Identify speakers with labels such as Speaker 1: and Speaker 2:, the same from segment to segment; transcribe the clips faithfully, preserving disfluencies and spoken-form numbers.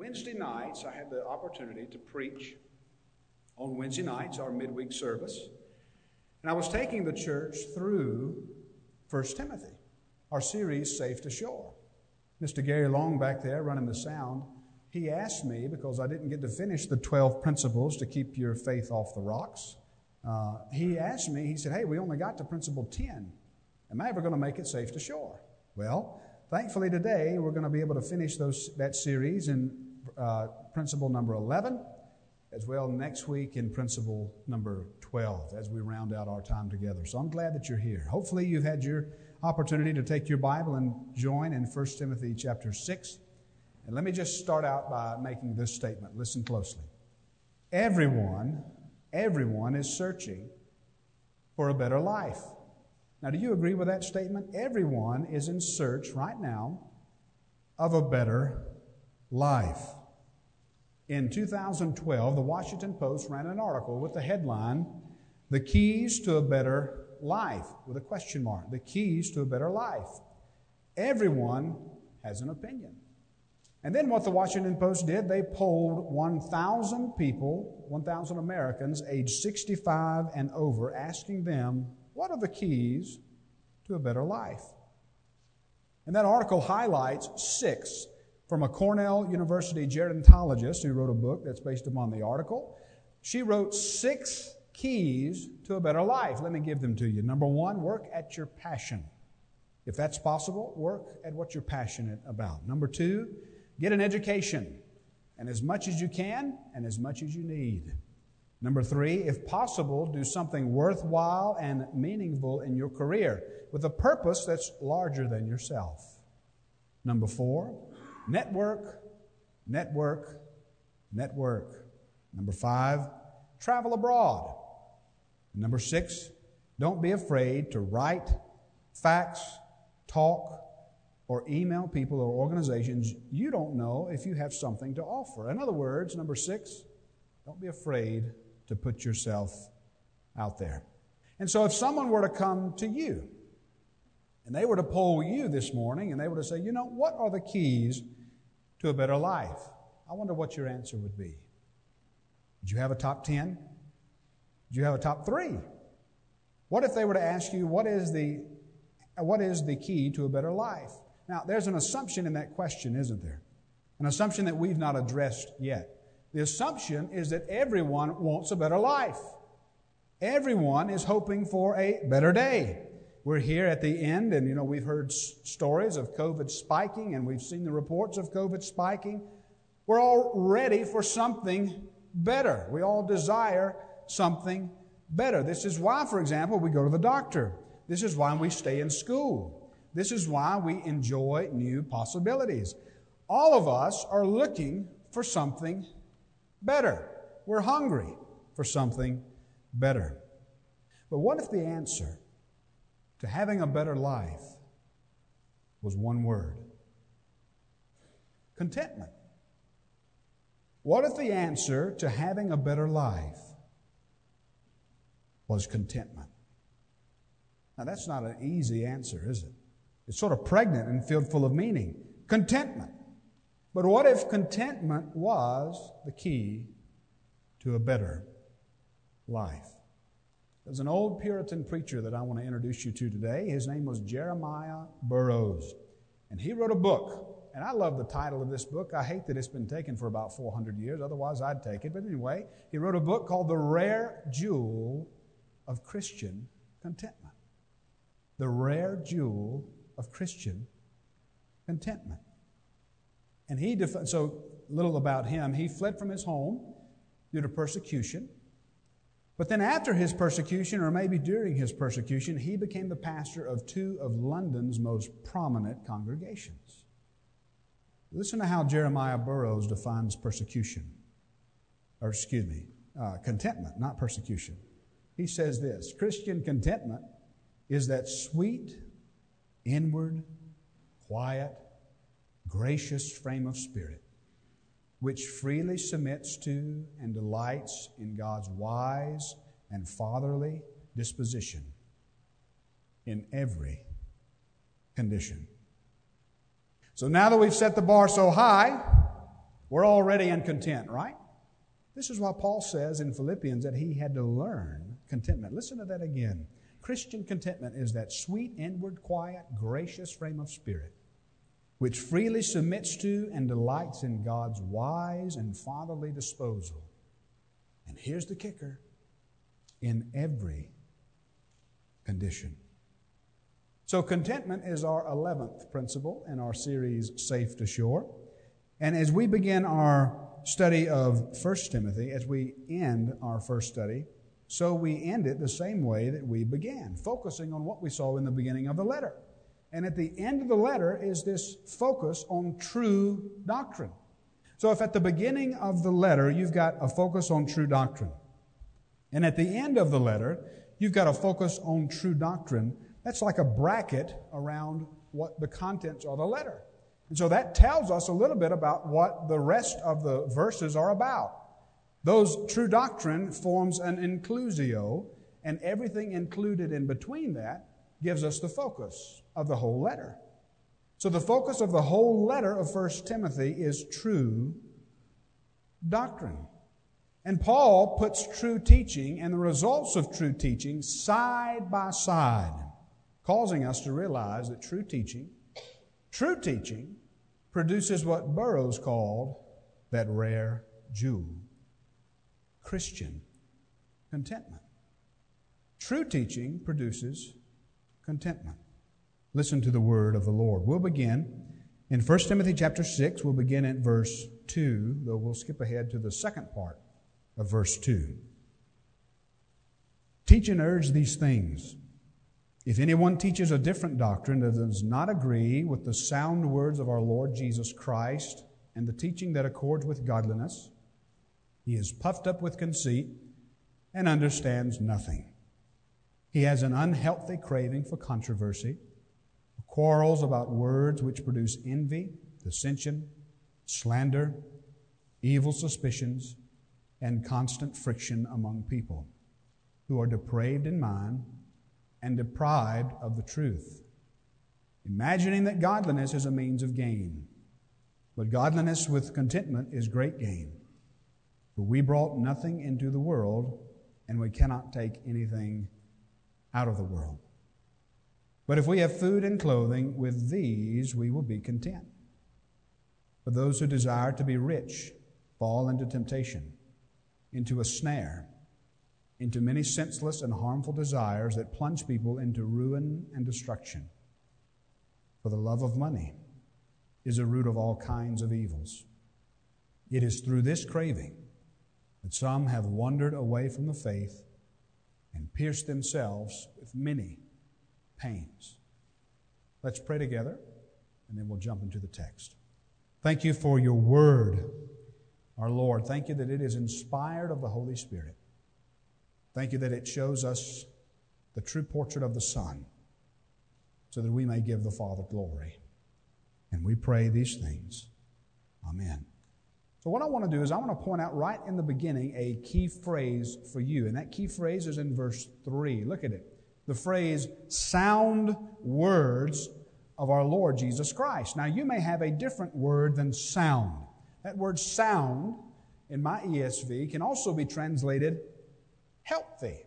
Speaker 1: Wednesday nights, I had the opportunity to preach on Wednesday nights, our midweek service. And I was taking the church through First Timothy, our series, Safe to Shore. Mister Gary Long back there running the sound, he asked me, because I didn't get to finish the twelve principles to keep your faith off the rocks, uh, he asked me, he said, hey, we only got to principle ten. Am I ever going to make it safe to shore? Well, thankfully today we're going to be able to finish those that series in uh, principle number eleven, as well next week in principle number twelve as we round out our time together. So I'm glad that you're here. Hopefully you've had your opportunity to take your Bible and join in First Timothy chapter six. And let me just start out by making this statement. Listen closely. Everyone, everyone is searching for a better life. Now, do you agree with that statement? Everyone is in search right now of a better life. In two thousand twelve, the Washington Post ran an article with the headline, "The Keys to a Better Life," with a question mark. The keys to a better life. Everyone has an opinion. And then what the Washington Post did, they polled one thousand people, one thousand Americans aged sixty-five and over, asking them, what are the keys to a better life? And that article highlights six from a Cornell University gerontologist who wrote a book that's based upon the article. She wrote six keys to a better life. Let me give them to you. Number one, work at your passion. If that's possible, work at what you're passionate about. Number two, get an education, and as much as you can and as much as you need. Number three, if possible, do something worthwhile and meaningful in your career with a purpose that's larger than yourself. Number four, network, network, network. Number five, travel abroad. Number six, don't be afraid to write, fax, talk, or email people or organizations you don't know if you have something to offer. In other words, number six, don't be afraid to put yourself out there. And so if someone were to come to you and they were to poll you this morning and they were to say, you know, what are the keys to a better life? I wonder what your answer would be. Did you have a top ten? Did you have a top three? What if they were to ask you, what is the, what is the key to a better life? Now, there's an assumption in that question, isn't there? An assumption that we've not addressed yet. The assumption is that everyone wants a better life. Everyone is hoping for a better day. We're here at the end, and you know, we've heard s- stories of COVID spiking, and we've seen the reports of COVID spiking. We're all ready for something better. We all desire something better. This is why, for example, we go to the doctor. This is why we stay in school. This is why we enjoy new possibilities. All of us are looking for something better. We're hungry for something better. But what if the answer to having a better life was one word? Contentment. What if the answer to having a better life was contentment? Now, that's not an easy answer, is it? It's sort of pregnant and filled full of meaning. Contentment. But what if contentment was the key to a better life? There's an old Puritan preacher that I want to introduce you to today. His name was Jeremiah Burroughs. And he wrote a book. And I love the title of this book. I hate that it's been taken for about four hundred years. Otherwise, I'd take it. But anyway, he wrote a book called The Rare Jewel of Christian Contentment. The Rare Jewel of Christian Contentment. And he, def- so little about him, he fled from his home due to persecution. But then after his persecution, or maybe during his persecution, he became the pastor of two of London's most prominent congregations. Listen to how Jeremiah Burroughs defines persecution. Or excuse me, uh, contentment, not persecution. He says this: Christian contentment is that sweet, inward, quiet, gracious frame of spirit, which freely submits to and delights in God's wise and fatherly disposition in every condition. So now that we've set the bar so high, We're already incontent, right? This is why Paul says in Philippians that he had to learn contentment. Listen to that again. Christian contentment is that sweet, inward, quiet, gracious frame of spirit which freely submits to and delights in God's wise and fatherly disposal. And here's the kicker, in every condition. So contentment is our eleventh principle in our series, Safe to Shore. And as we begin our study of First Timothy, as we end our first study, so we end it the same way that we began, focusing on what we saw in the beginning of the letter. And at the end of the letter is this focus on true doctrine. So if at the beginning of the letter you've got a focus on true doctrine, and at the end of the letter you've got a focus on true doctrine, that's like a bracket around what the contents of the letter. And so that tells us a little bit about what the rest of the verses are about. Those true doctrine forms an inclusio, and everything included in between that gives us the focus of the whole letter. So the focus of the whole letter of First Timothy is true doctrine. And Paul puts true teaching and the results of true teaching side by side, causing us to realize that true teaching, true teaching produces what Burroughs called that rare jewel, Christian contentment. True teaching produces contentment. Listen to the word of the Lord. We'll begin in First Timothy chapter six. We'll begin at verse two, though we'll skip ahead to the second part of verse two. Teach and urge these things. If anyone teaches a different doctrine that does not agree with the sound words of our Lord Jesus Christ and the teaching that accords with godliness, he is puffed up with conceit and understands nothing. He has an unhealthy craving for controversy, quarrels about words which produce envy, dissension, slander, evil suspicions, and constant friction among people who are depraved in mind and deprived of the truth, imagining that godliness is a means of gain. But godliness with contentment is great gain. For we brought nothing into the world, and we cannot take anything out of the world. But if we have food and clothing, with these we will be content. But those who desire to be rich fall into temptation, into a snare, into many senseless and harmful desires that plunge people into ruin and destruction. For the love of money is a root of all kinds of evils. It is through this craving that some have wandered away from the faith and pierced themselves with many pains. Let's pray together, and then we'll jump into the text. Thank you for your word, our Lord. Thank you that it is inspired of the Holy Spirit. Thank you that it shows us the true portrait of the Son, so that we may give the Father glory. And we pray these things. Amen. So what I want to do is I want to point out right in the beginning a key phrase for you. And that key phrase is in verse three. Look at it. The phrase, sound words of our Lord Jesus Christ. Now you may have a different word than sound. That word sound in my E S V can also be translated healthy.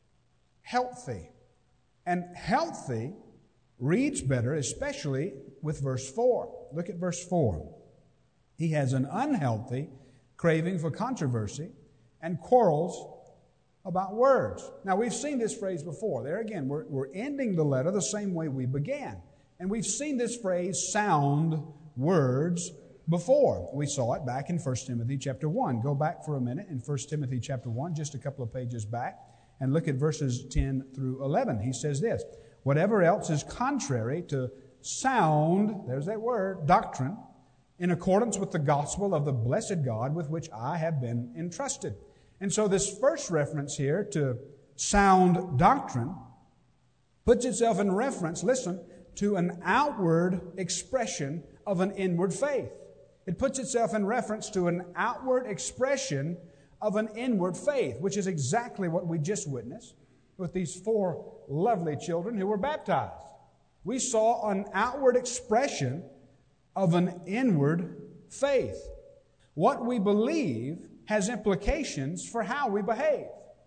Speaker 1: Healthy. And healthy reads better, especially with verse four. Look at verse four. He has an unhealthy craving for controversy and quarrels about words. Now, we've seen this phrase before. There again, we're, we're ending the letter the same way we began. And we've seen this phrase, sound words, before. We saw it back in First Timothy chapter one. Go back for a minute in First Timothy chapter one, just a couple of pages back, and look at verses ten through eleven. He says this, whatever else is contrary to sound, there's that word, doctrine, in accordance with the gospel of the blessed God with which I have been entrusted. And so this first reference here to sound doctrine puts itself in reference, listen, to an outward expression of an inward faith. It puts itself in reference to an outward expression of an inward faith, which is exactly what we just witnessed with these four lovely children who were baptized. We saw an outward expression of an inward faith. what we believe has implications for how we behave.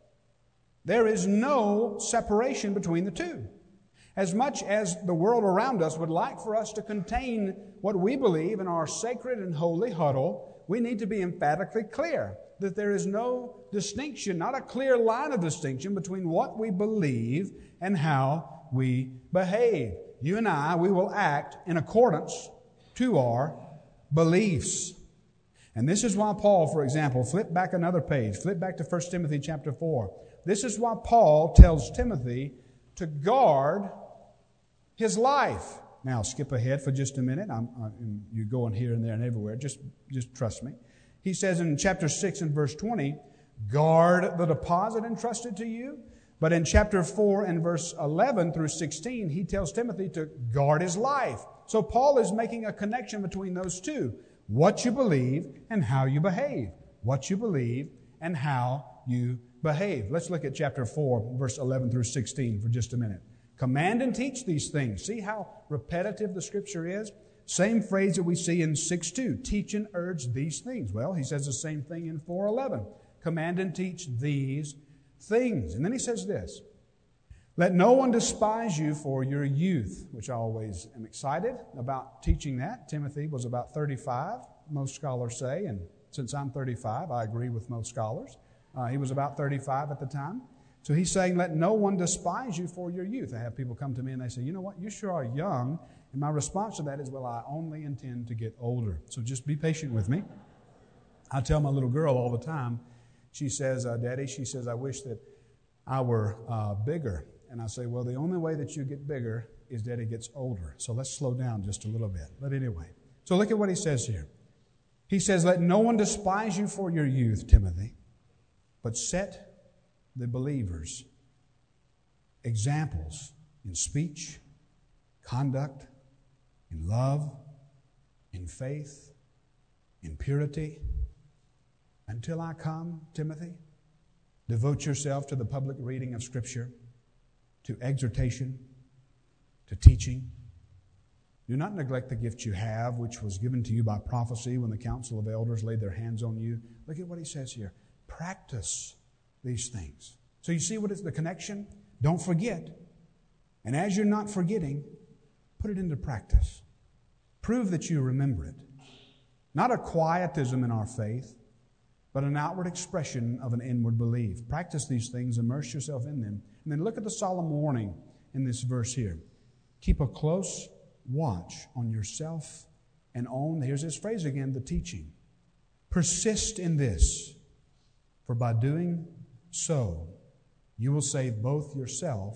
Speaker 1: There is no separation between the two. As much as the world around us would like for us to contain what we believe in our sacred and holy huddle, we need to be emphatically clear that there is no distinction, not a clear line of distinction between what we believe and how we behave. You and I, we will act in accordance to our beliefs. And this is why Paul, for example, flip back another page, flip back to First Timothy chapter four. This is why Paul tells Timothy to guard his life. Now, skip ahead for just a minute. I'm, I'm, you're going here and there and everywhere. Just, just trust me. He says in chapter six and verse twenty, guard the deposit entrusted to you. But in chapter four and verse eleven through sixteen, he tells Timothy to guard his life. So Paul is making a connection between those two. What you believe and how you behave. What you believe and how you behave. Let's look at chapter four, verse eleven through sixteen for just a minute. Command and teach these things. See how repetitive the Scripture is? Same phrase that we see in six two. Teach and urge these things. Well, he says the same thing in four eleven. Command and teach these things. And then he says this. Let no one despise you for your youth, which I always am excited about teaching that. Timothy was about thirty-five, most scholars say, and since I'm thirty-five, I agree with most scholars. Uh, he was about thirty-five at the time. So he's saying, let no one despise you for your youth. I have people come to me and they say, you know what, you sure are young. And my response to that is, well, I only intend to get older. So just be patient with me. I tell my little girl all the time, she says, uh, Daddy, she says, I wish that I were uh, bigger. And I say, well, the only way that you get bigger is Daddy gets older. So let's slow down just a little bit. But anyway, so look at what he says here. He says, let no one despise you for your youth, Timothy, but set the believers examples in speech, conduct, in love, in faith, in purity. Until I come, Timothy, devote yourself to the public reading of Scripture, to exhortation, to teaching. Do not neglect the gift you have, which was given to you by prophecy when the council of elders laid their hands on you. Look at what he says here. Practice these things. So you see what is the connection? Don't forget. And as you're not forgetting, put it into practice. Prove that you remember it. Not a quietism in our faith, but an outward expression of an inward belief. Practice these things, immerse yourself in them. And then look at the solemn warning in this verse here. Keep a close watch on yourself and on, here's this phrase again, the teaching. Persist in this, for by doing so, you will save both yourself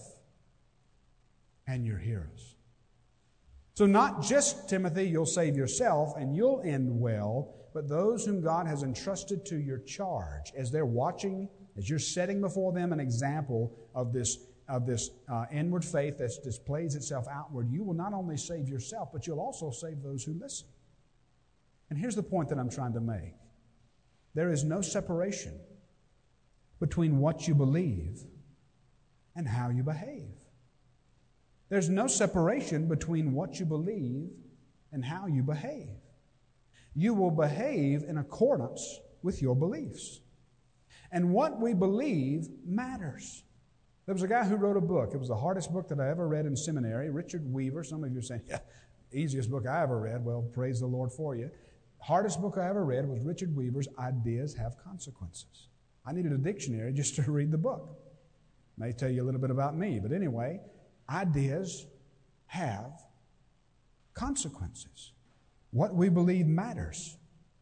Speaker 1: and your hearers. So not just, Timothy, you'll save yourself and you'll end well, but those whom God has entrusted to your charge, as they're watching, as you're setting before them an example of this, of this uh, inward faith that displays itself outward, you will not only save yourself, but you'll also save those who listen. And here's the point that I'm trying to make. There is no separation between what you believe and how you behave. There's no separation between what you believe and how you behave. You will behave in accordance with your beliefs. And what we believe matters. There was a guy who wrote a book. It was the hardest book that I ever read in seminary, Richard Weaver. Some of you are saying, yeah, easiest book I ever read. Well, praise the Lord for you. Hardest book I ever read was Richard Weaver's Ideas Have Consequences. I needed a dictionary just to read the book. May tell you a little bit about me, but anyway, ideas have consequences. What we believe matters,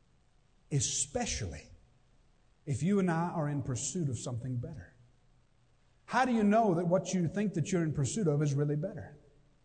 Speaker 1: especially if you and I are in pursuit of something better. How do you know that what you think that you're in pursuit of is really better?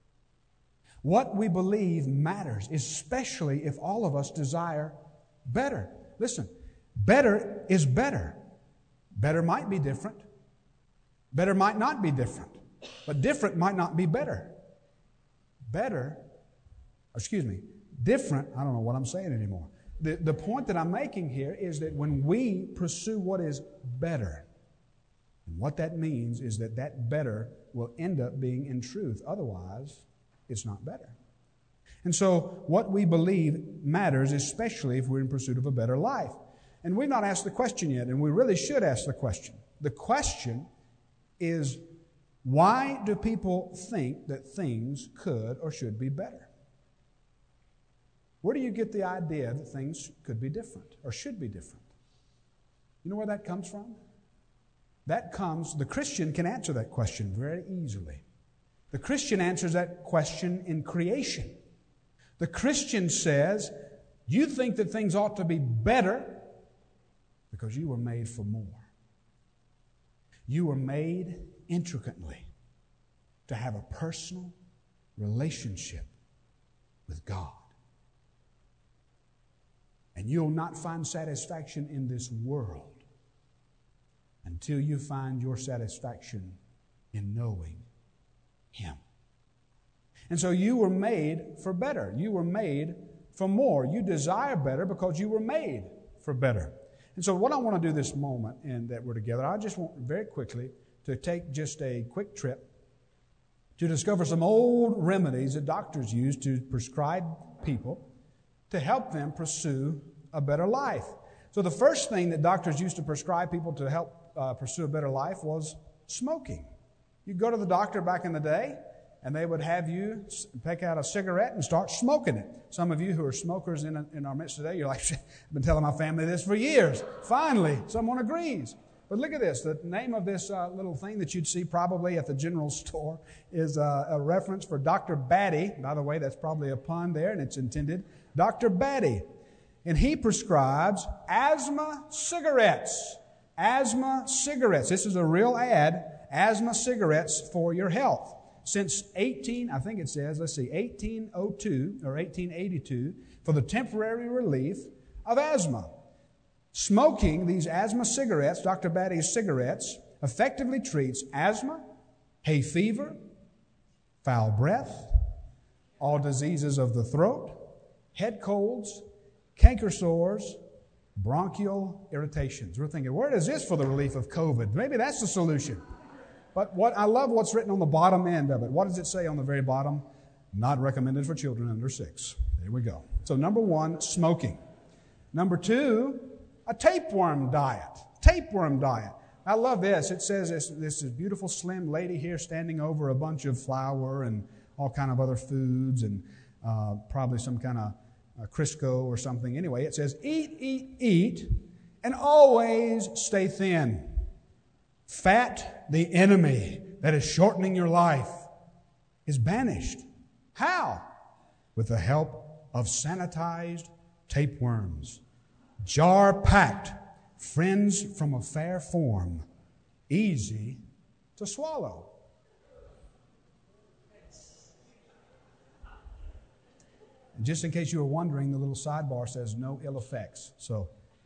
Speaker 1: What we believe matters, especially if all of us desire better. Listen, better is better. Better might be different. Better might not be different. But different might not be better. Better, excuse me, different, I don't know what I'm saying anymore. The, the point that I'm making here is that when we pursue what is better, and what that means is that that better will end up being in truth. Otherwise, it's not better. And so what we believe matters, especially if we're in pursuit of a better life. And we've not asked the question yet, and we really should ask the question. The question is, why do people think that things could or should be better? Where do you get the idea that things could be different or should be different? You know where that comes from? That comes, the Christian can answer that question very easily. The Christian answers that question in creation. The Christian says, you think that things ought to be better because you were made for more. You were made intricately to have a personal relationship with God. And you'll not find satisfaction in this world until you find your satisfaction in knowing Him. And so you were made for better. You were made for more. You desire better because you were made for better. And so what I want to do this moment and that we're together, I just want very quickly to take just a quick trip to discover some old remedies that doctors use to prescribe people to help them pursue a better life. So the first thing that doctors used to prescribe people to help uh, pursue a better life was smoking. You'd go to the doctor back in the day, and they would have you pick out a cigarette and start smoking it. Some of you who are smokers in, in our midst today, you're like, I've been telling my family this for years. Finally, someone agrees. But look at this. The name of this uh, little thing that you'd see probably at the general store is uh, a reference for Doctor Batty. By the way, that's probably a pun there, and it's intended. Doctor Batty. And he prescribes asthma cigarettes. Asthma cigarettes. This is a real ad. Asthma cigarettes for your health. Since eighteen, I think it says, let's see, eighteen oh two or eighteen eighty-two, for the temporary relief of asthma. Smoking these asthma cigarettes, Doctor Batty's cigarettes, effectively treats asthma, hay fever, foul breath, all diseases of the throat, head colds, canker sores, bronchial irritations. We're thinking, where is this for the relief of COVID? Maybe that's the solution. But what I love what's written on the bottom end of it. What does it say on the very bottom? Not recommended for children under six. There we go. So number one, smoking. Number two, a tapeworm diet. Tapeworm diet. I love this. It says this, this is beautiful slim lady here standing over a bunch of flour and all kind of other foods and uh, probably some kind of uh, Crisco or something. Anyway, it says eat, eat, eat, and always stay thin. Fat, the enemy that is shortening your life, is banished. How? With the help of sanitized tapeworms. Jar-packed, friends from a fair form, easy to swallow. And just in case you were wondering, the little sidebar says no ill effects. So,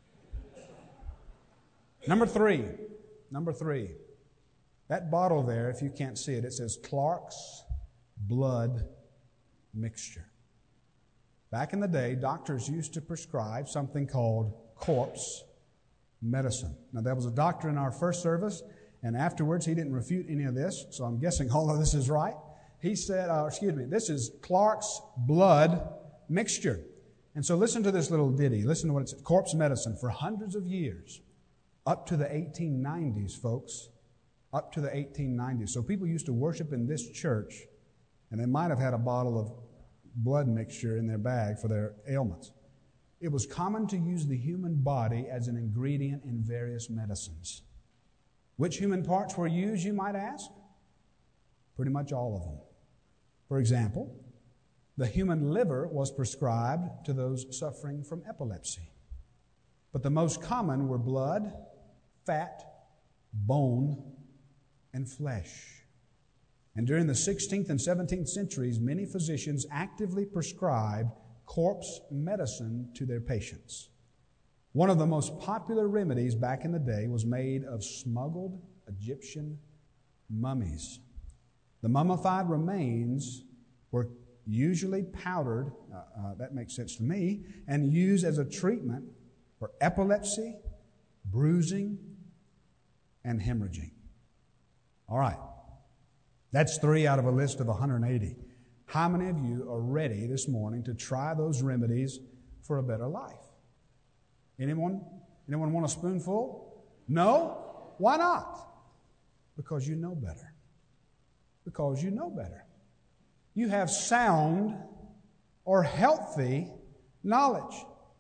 Speaker 1: number three. Number three, that bottle there, if you can't see it, it says Clark's Blood Mixture. Back in the day, doctors used to prescribe something called corpse medicine. Now, there was a doctor in our first service, and afterwards he didn't refute any of this, so I'm guessing all of this is right. He said, uh, excuse me, this is Clark's Blood Mixture. And so listen to this little ditty. Listen to what it says. Corpse medicine for hundreds of years. Up to the eighteen nineties, folks. Up to the eighteen nineties. So people used to worship in this church, and they might have had a bottle of blood mixture in their bag for their ailments. It was common to use the human body as an ingredient in various medicines. Which human parts were used, you might ask? Pretty much all of them. For example, the human liver was prescribed to those suffering from epilepsy. But the most common were blood, fat, bone, and flesh. And during the sixteenth and seventeenth centuries, many physicians actively prescribed corpse medicine to their patients. One of the most popular remedies back in the day was made of smuggled Egyptian mummies. The mummified remains were usually powdered, uh, uh, that makes sense to me, and used as a treatment for epilepsy, bruising, and hemorrhaging. All right. That's three out of a list of one hundred eighty. How many of you are ready this morning to try those remedies for a better life? Anyone? Anyone want a spoonful? No? Why not? Because you know better. Because you know better. You have sound or healthy knowledge.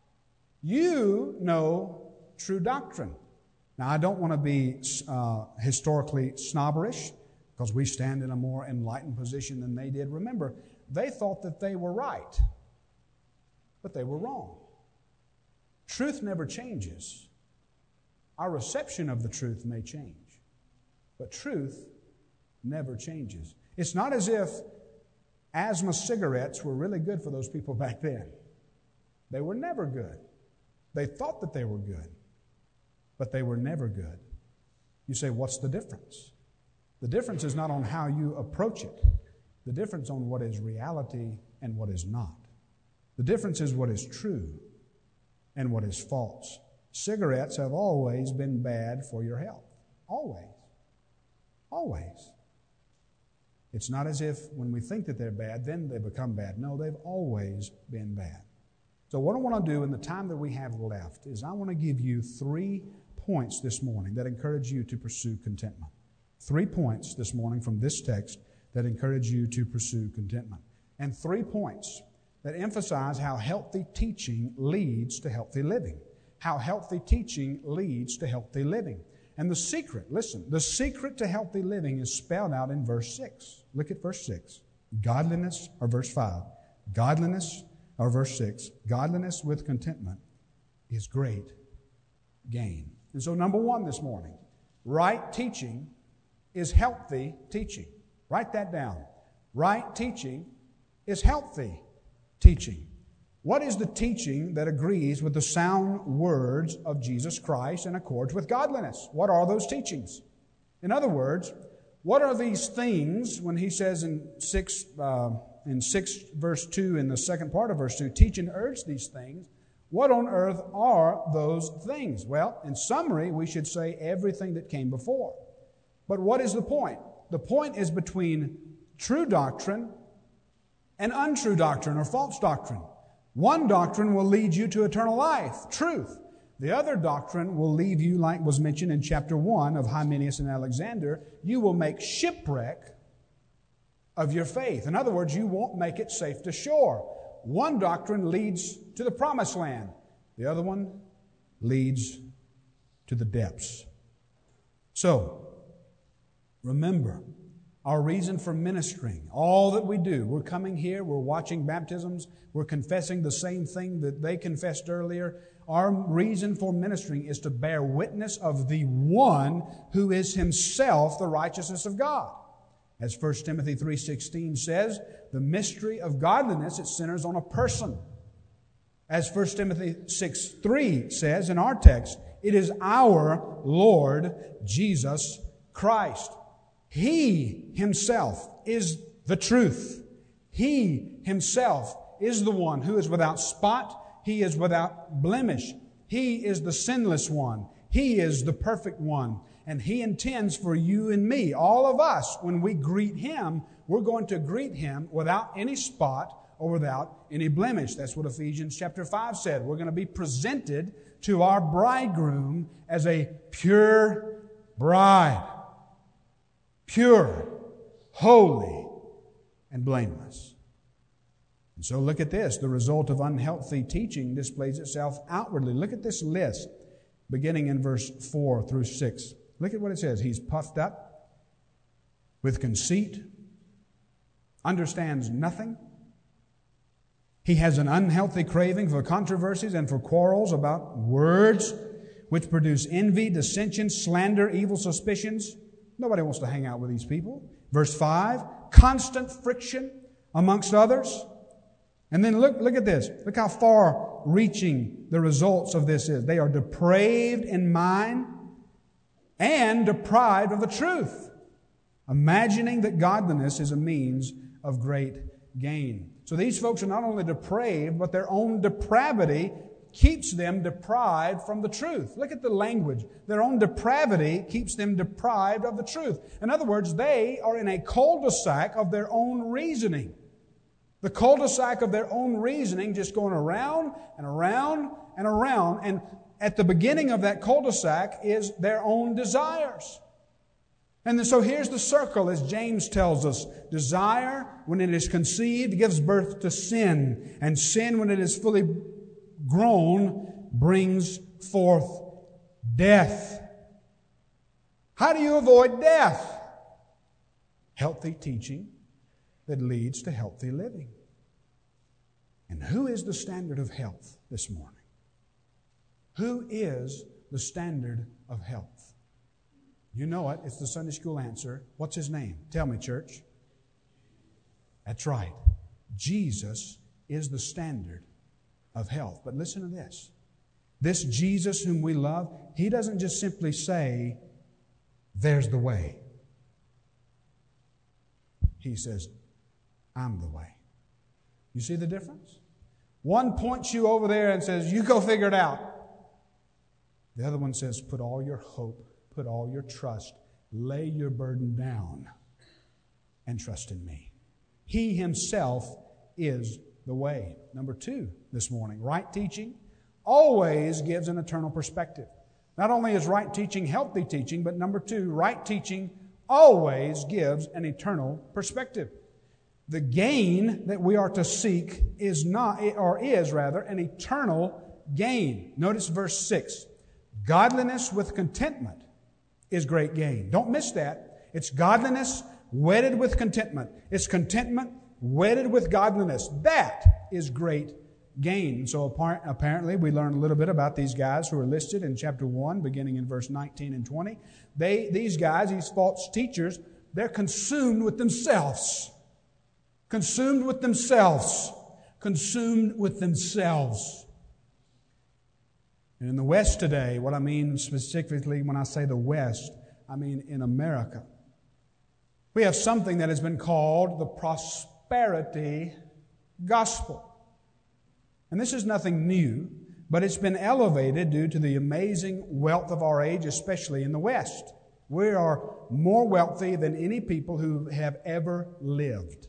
Speaker 1: You know true doctrine. Now, I don't want to be uh, historically snobberish, because we stand in a more enlightened position than they did. Remember, they thought that they were right, but they were wrong. Truth never changes. Our reception of the truth may change, but truth never changes. It's not as if asthma cigarettes were really good for those people back then. They were never good. They thought that they were good, but they were never good. You say, what's the difference? The difference is not on how you approach it. The difference on what is reality and what is not. The difference is what is true and what is false. Cigarettes have always been bad for your health. Always. Always. It's not as if when we think that they're bad, then they become bad. No, they've always been bad. So what I want to do in the time that we have left is I want to give you three points this morning that encourage you to pursue contentment. Three points this morning from this text that encourage you to pursue contentment. And three points that emphasize how healthy teaching leads to healthy living. How healthy teaching leads to healthy living. And the secret, listen, the secret to healthy living is spelled out in verse six. Look at verse six. Godliness, or verse five. Godliness, or verse six. Godliness with contentment is great gain. And so number one this morning, right teaching is healthy teaching. Write that down. Right teaching is healthy teaching. What is the teaching that agrees with the sound words of Jesus Christ and accords with godliness? What are those teachings? In other words, what are these things when he says in six, uh, in six verse two, in the second part of verse two, teach and urge these things? What on earth are those things? Well, in summary, we should say everything that came before. But what is the point? The point is between true doctrine and untrue doctrine or false doctrine. One doctrine will lead you to eternal life, truth. The other doctrine will leave you, like was mentioned in chapter one of Hymenaeus and Alexander, you will make shipwreck of your faith. In other words, you won't make it safe to shore. One doctrine leads to the promised land. The other one leads to the depths. So, remember, our reason for ministering, all that we do, we're coming here, we're watching baptisms, we're confessing the same thing that they confessed earlier. Our reason for ministering is to bear witness of the one who is himself the righteousness of God. As First Timothy three sixteen says, the mystery of godliness, it centers on a person. As First Timothy six three says in our text, it is our Lord Jesus Christ. He himself is the truth. He himself is the one who is without spot. He is without blemish. He is the sinless one. He is the perfect one. And He intends for you and me, all of us, when we greet Him, we're going to greet Him without any spot or without any blemish. That's what Ephesians chapter five said. We're going to be presented to our bridegroom as a pure bride. Pure, holy, and blameless. And so look at this. The result of unhealthy teaching displays itself outwardly. Look at this list, beginning in verse four through six. Look at what it says. He's puffed up with conceit, understands nothing. He has an unhealthy craving for controversies and for quarrels about words, which produce envy, dissension, slander, evil suspicions. Nobody wants to hang out with these people. Verse five, constant friction amongst others. And then look, look at this. Look how far-reaching the results of this is. They are depraved in mind and deprived of the truth, imagining that godliness is a means of great gain. So these folks are not only depraved, but their own depravity keeps them deprived from the truth. Look at the language. Their own depravity keeps them deprived of the truth. In other words, they are in a cul-de-sac of their own reasoning. The cul-de-sac of their own reasoning, just going around and around and around. And at the beginning of that cul-de-sac is their own desires. And then, so here's the circle, as James tells us. Desire, when it is conceived, gives birth to sin. And sin, when it is fully grown, brings forth death. How do you avoid death? Healthy teaching that leads to healthy living. And who is the standard of health this morning? Who is the standard of health? You know it. It's the Sunday school answer. What's His name? Tell me, church. That's right. Jesus is the standard of health. But listen to this. This Jesus whom we love, He doesn't just simply say, there's the way. He says, I'm the way. You see the difference? One points you over there and says, you go figure it out. The other one says, put all your hope, put all your trust, lay your burden down and trust in me. He Himself is the way. Number two this morning, right teaching always gives an eternal perspective. Not only is right teaching healthy teaching, but number two, right teaching always gives an eternal perspective. The gain that we are to seek is not, or is rather, an eternal gain. Notice verse six. Godliness with contentment is great gain. Don't miss that. It's godliness wedded with contentment. It's contentment wedded with godliness. That is great gain. So apparently we learn a little bit about these guys who are listed in chapter one, beginning in verse nineteen and twenty. They, these guys, these false teachers, they're consumed with themselves. Consumed with themselves. Consumed with themselves. And in the West today, what I mean specifically when I say the West, I mean in America, we have something that has been called the prosperity gospel. And this is nothing new, but it's been elevated due to the amazing wealth of our age, especially in the West. We are more wealthy than any people who have ever lived.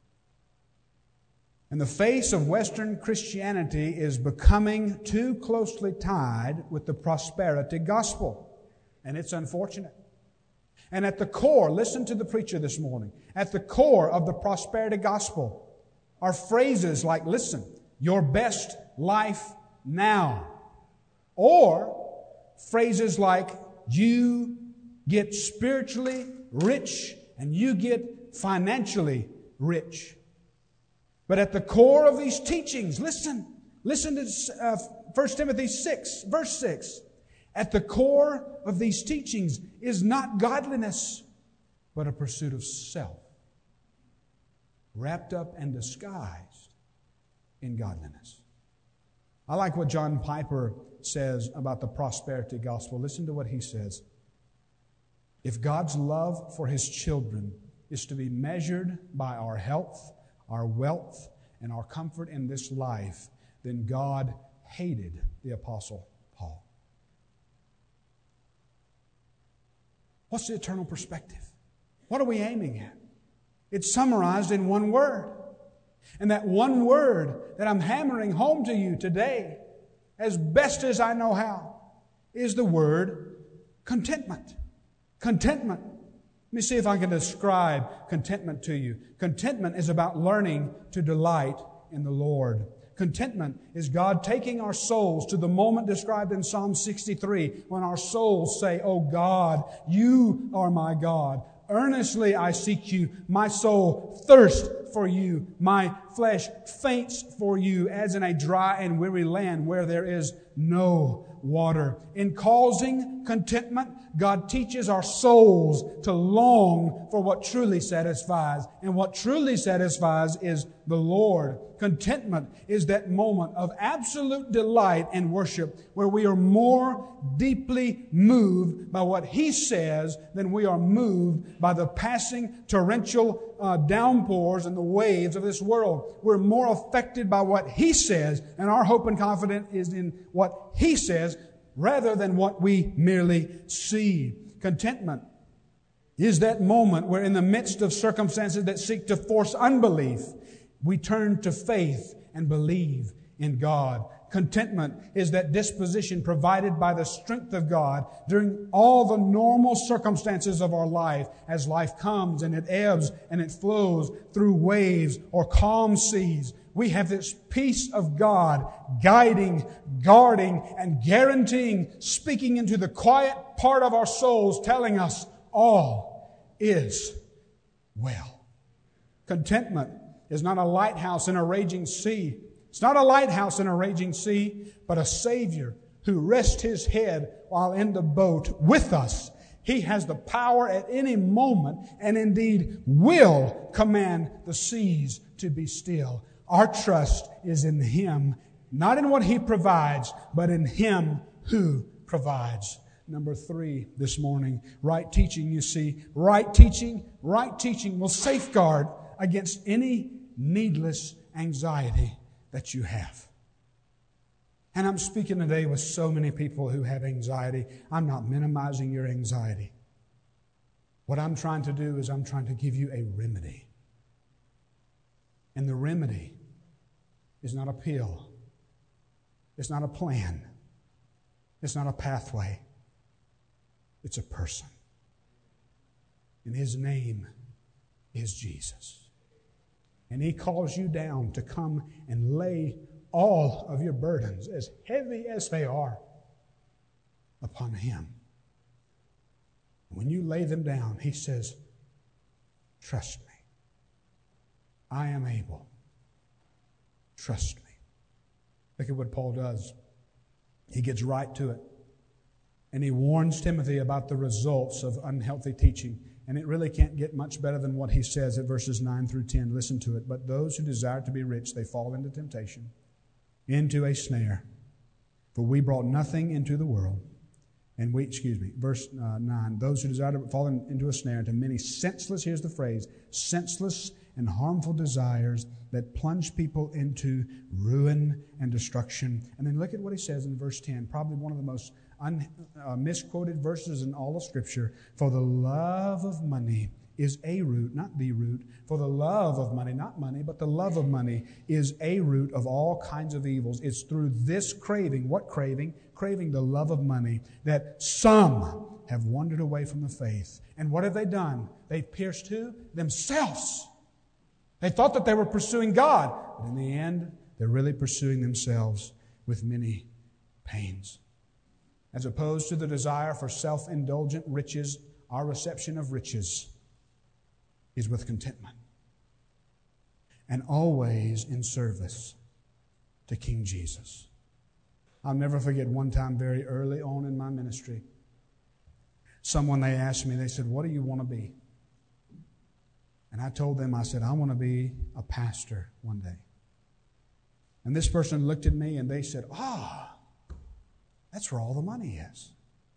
Speaker 1: And the face of Western Christianity is becoming too closely tied with the prosperity gospel. And it's unfortunate. And at the core, listen to the preacher this morning, at the core of the prosperity gospel are phrases like, listen, your best life now. Or phrases like, you get spiritually rich and you get financially rich. But at the core of these teachings, listen, listen to uh, First Timothy six, verse six. At the core of these teachings is not godliness, but a pursuit of self, wrapped up and disguised in godliness. I like what John Piper says about the prosperity gospel. Listen to what he says. If God's love for His children is to be measured by our health, our wealth, and our comfort in this life, then God hated the Apostle Paul. What's the eternal perspective? What are we aiming at? It's summarized in one word. And that one word that I'm hammering home to you today, as best as I know how, is the word contentment. Contentment. Let me see if I can describe contentment to you. Contentment is about learning to delight in the Lord. Contentment is God taking our souls to the moment described in Psalm sixty-three when our souls say, "Oh God, You are my God. Earnestly I seek You. My soul thirsts for You. My flesh faints for You as in a dry and weary land where there is no water." In causing contentment, God teaches our souls to long for what truly satisfies. And what truly satisfies is the Lord. Contentment is that moment of absolute delight and worship where we are more deeply moved by what He says than we are moved by the passing torrential uh, downpours and the waves of this world. We're more affected by what He says, and our hope and confidence is in what He says rather than what we merely see. Contentment is that moment where in the midst of circumstances that seek to force unbelief, We turn to faith and believe in God. Contentment is that disposition provided by the strength of God during all the normal circumstances of our life, as life comes and it ebbs and it flows through waves or calm seas. We have this peace of God guiding, guarding, and guaranteeing, speaking into the quiet part of our souls, telling us all is well. Contentment is not a lighthouse in a raging sea. It's not a lighthouse in a raging sea, but a Savior who rests His head while in the boat with us. He has the power at any moment and indeed will command the seas to be still. Our trust is in Him, not in what He provides, but in Him who provides. Number three this morning, right teaching, you see. Right teaching, right teaching will safeguard against any needless anxiety that you have. And I'm speaking today with so many people who have anxiety. I'm not minimizing your anxiety. What I'm trying to do is I'm trying to give you a remedy. And the remedy is not a pill. It's not a plan. It's not a pathway. It's a person. And His name is Jesus. And He calls you down to come and lay all of your burdens, as heavy as they are, upon Him. When you lay them down, He says, trust me. I am able. Trust me. Look at what Paul does. He gets right to it. And he warns Timothy about the results of unhealthy teaching. And it really can't get much better than what he says at verses nine through ten. Listen to it. But those who desire to be rich, they fall into temptation, into a snare. For we brought nothing into the world. And we, excuse me, verse uh, nine. Those who desire to fall in, into a snare, into many senseless, here's the phrase, senseless and harmful desires that plunge people into ruin and destruction. And then look at what he says in verse ten, probably one of the most un, uh, misquoted verses in all of Scripture. For the love of money is a root, not the root. For the love of money, not money, but the love of money is a root of all kinds of evils. It's through this craving, what craving? Craving the love of money, that some have wandered away from the faith. And what have they done? They've pierced who? Themselves. They thought that they were pursuing God, but in the end, they're really pursuing themselves with many pains. As opposed to the desire for self-indulgent riches, our reception of riches is with contentment and always in service to King Jesus. I'll never forget one time very early on in my ministry, someone, they asked me, they said, what do you want to be? And I told them, I said, I want to be a pastor one day. And this person looked at me and they said, ah, that's where all the money is.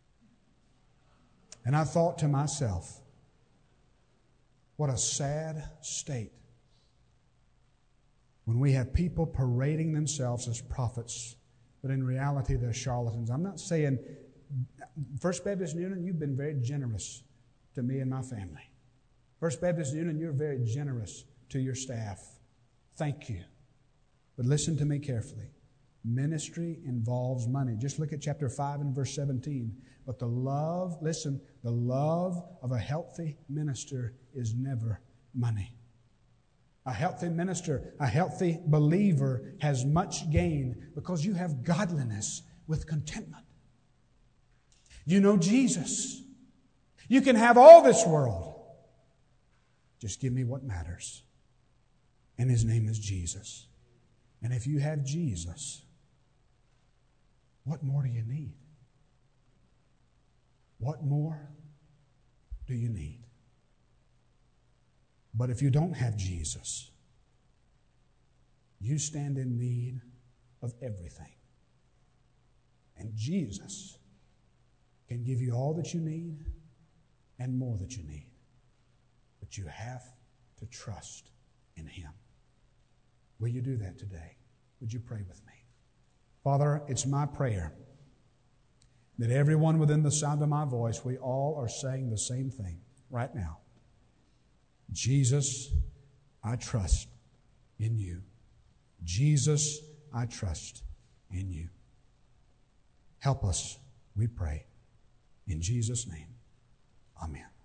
Speaker 1: And I thought to myself, what a sad state when we have people parading themselves as prophets, but in reality they're charlatans. I'm not saying, First Baptist Union, you've been very generous to me and my family. First Baptist Union, you're very generous to your staff. Thank you. But listen to me carefully. Ministry involves money. Just look at chapter five and verse seventeen. But the love, listen, the love of a healthy minister is never money. A healthy minister, a healthy believer has much gain because you have godliness with contentment. You know Jesus. You can have all this world. Just give me what matters. And His name is Jesus. And if you have Jesus, what more do you need? What more do you need? But if you don't have Jesus, you stand in need of everything. And Jesus can give you all that you need and more that you need. But you have to trust in Him. Will you do that today? Would you pray with me? Father, it's my prayer that everyone within the sound of my voice, we all are saying the same thing right now. Jesus, I trust in you. Jesus, I trust in you. Help us, we pray. In Jesus' name, amen.